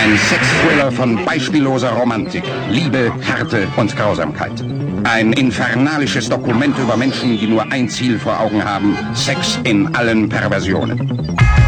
Ein Sexthriller von beispielloser Romantik, Liebe, Härte und Grausamkeit. Ein infernalisches Dokument über Menschen, die nur ein Ziel vor Augen haben: Sex in allen Perversionen.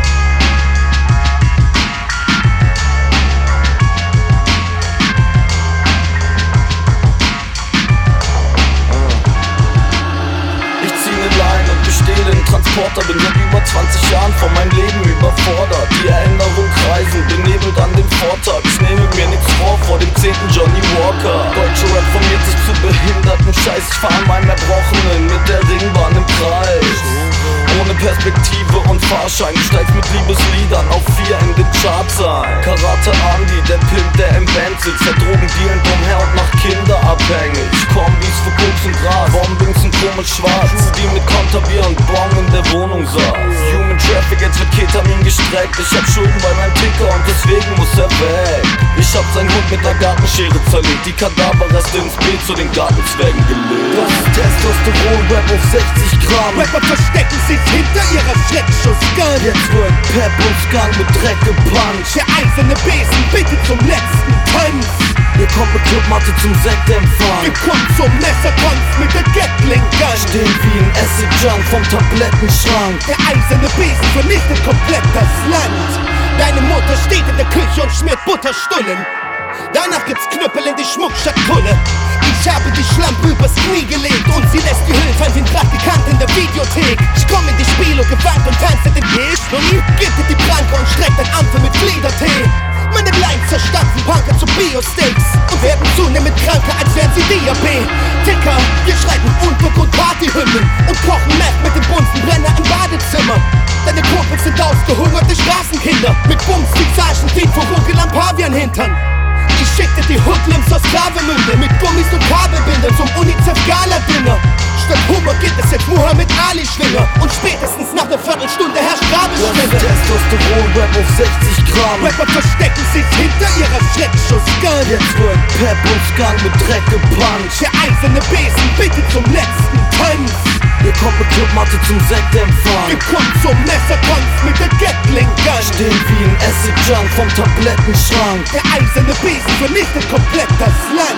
Transporter, bin seit über 20 Jahren von meinem Leben überfordert. Die Erinnerungen kreisen, benebelt an dem Vortag. Ich nehme mir nichts vor dem 10. Johnny Walker. Deutsche Rap formiert sich zu behinderten Scheiß. Ich fahr an meinem Erbrochenen mit der Ringbahn im Kreis. Ohne Perspektive und Fahrschein, du steigst mit Liebesliedern auf 4 in den Charts ein. Karate Andy, der Pimp, der im Band sitzt, der Drogendealen drumher und macht Kinder abhängig. Kombis für Koks und Gras, Bombings und komisch schwarz. Die mit Konterbier und Bon in der Wohnung saß. Human Traffic, jetzt wird Ketamin gestreckt. Ich hab Schulden bei meinem Ticker und deswegen muss er weg. Ich hab seinen Hund mit der Gartenschere zerlegt, die Kadaverreste ins Beet zu den Gartenzwergen gelegt. Das ist Testosteron-Rap auf 60 Gramm. Rapper verstecken sich hinter ihrer Schreckschussgun. Jetzt wird Pep und Skunk mit Dreck gepuncht. Der eiserne Besen bitte zum letzten Tanz. Ihr kommt mit Clubmatte zum Sektempfang. Wir kommen zum Messertanz mit der Gatling-Gun. Stehen wie ein Acid-Junk vom Tablettenschrank. Der eiserne Besen vernichtet komplett das Land. Deine Mutter steht in der Küche und schmiert Butterstullen. Danach gibt's Knüppel in die Schmuckschatulle. Ich habe die Schlampe übers Knie gelegt und sie lässt die Hüllen fallen wie ein Praktikant in der Videothek. Ich komm in die Spielo gewandt und tanze den Gehstuhl. Gibt dir die Pranke und streckt ein Ampel mit Fliedertee. Meine Lines zerstampfen Punker zu Bio-Steaks und werden zunehmend kranker, als wären sie Diabetiker. Wir schreiben Unfug und Partyhymnen und kochen Meth mit dem Bunsenbrenner im Badezimmer. Deine Kumpels sind ausgehungerte Straßenkinder mit Bumsfixagen, die vor Ruckel am Pavian-Hintern. Ich schickte die Hoodlums aus Gravemünde mit Gummis und Kabelbindern zum UNICEF-Gala-Dinner. Statt Humor gibt es jetzt Muhammad Ali-Schwinger und spätestens nach einer Viertelstunde herrscht Grabesstille. Testosteron-Rap auf 60 Gramm. Rapper verstecken sich hinter ihrer Schreckschussgun. Jetzt wird Pep und Skunk mit Dreck gepuncht. Der eiserne Besen bitte zum letzten Tanz. Ihr kommt mit Clubmatte zum Sektempfang. Wir kommen zum Messertanz mit der Gatling-Gun. Stehen wie ein Acid-Junk vom Tablettenschrank. Der eiserne Besen vernichtet komplett das Land.